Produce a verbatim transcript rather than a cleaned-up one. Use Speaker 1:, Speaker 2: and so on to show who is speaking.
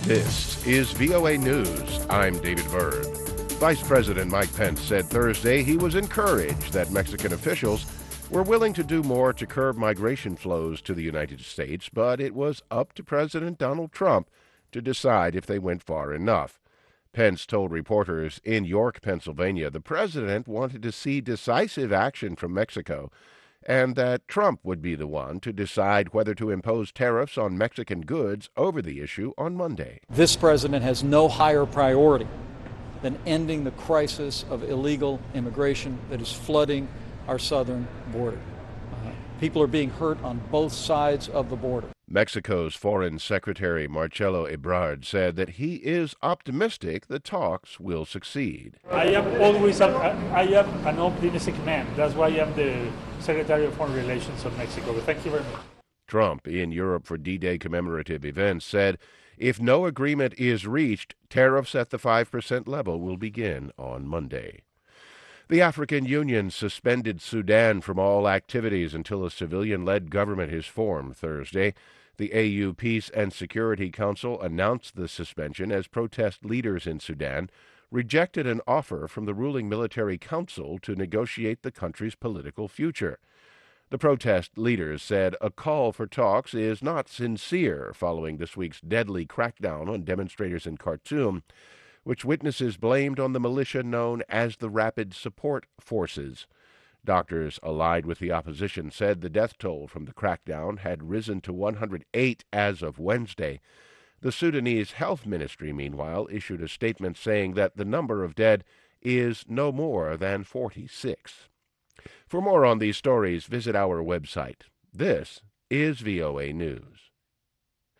Speaker 1: This is V O A News. I'm David Byrd. Vice President Mike Pence said Thursday he was encouraged that Mexican officials were willing to do more to curb migration flows to the United States, but it was up to President Donald Trump to decide if they went far enough. Pence told reporters in York, Pennsylvania, the president wanted to see decisive action from Mexico and that Trump would be the one to decide whether to impose tariffs on Mexican goods over the issue on Monday.
Speaker 2: This president has no higher priority than ending the crisis of illegal immigration that is flooding our southern border. Uh, people are being hurt on both sides of the border.
Speaker 1: Mexico's Foreign Secretary Marcelo Ebrard said that he is optimistic the talks will succeed.
Speaker 3: I am always a, I am an optimistic man. That's why I am the Secretary of Foreign Relations of Mexico. Thank you very much.
Speaker 1: Trump, in Europe for D-Day commemorative events, said if no agreement is reached, tariffs at the five percent level will begin on Monday. The African Union suspended Sudan from all activities until a civilian-led government is formed Thursday. The A U Peace and Security Council announced the suspension as protest leaders in Sudan rejected an offer from the ruling military council to negotiate the country's political future. The protest leaders said a call for talks is not sincere following this week's deadly crackdown on demonstrators in Khartoum, which witnesses blamed on the militia known as the Rapid Support Forces. Doctors allied with the opposition said the death toll from the crackdown had risen to one hundred eight as of Wednesday. The Sudanese Health Ministry, meanwhile, issued a statement saying that the number of dead is no more than forty-six. For more on these stories, visit our website. This is V O A News.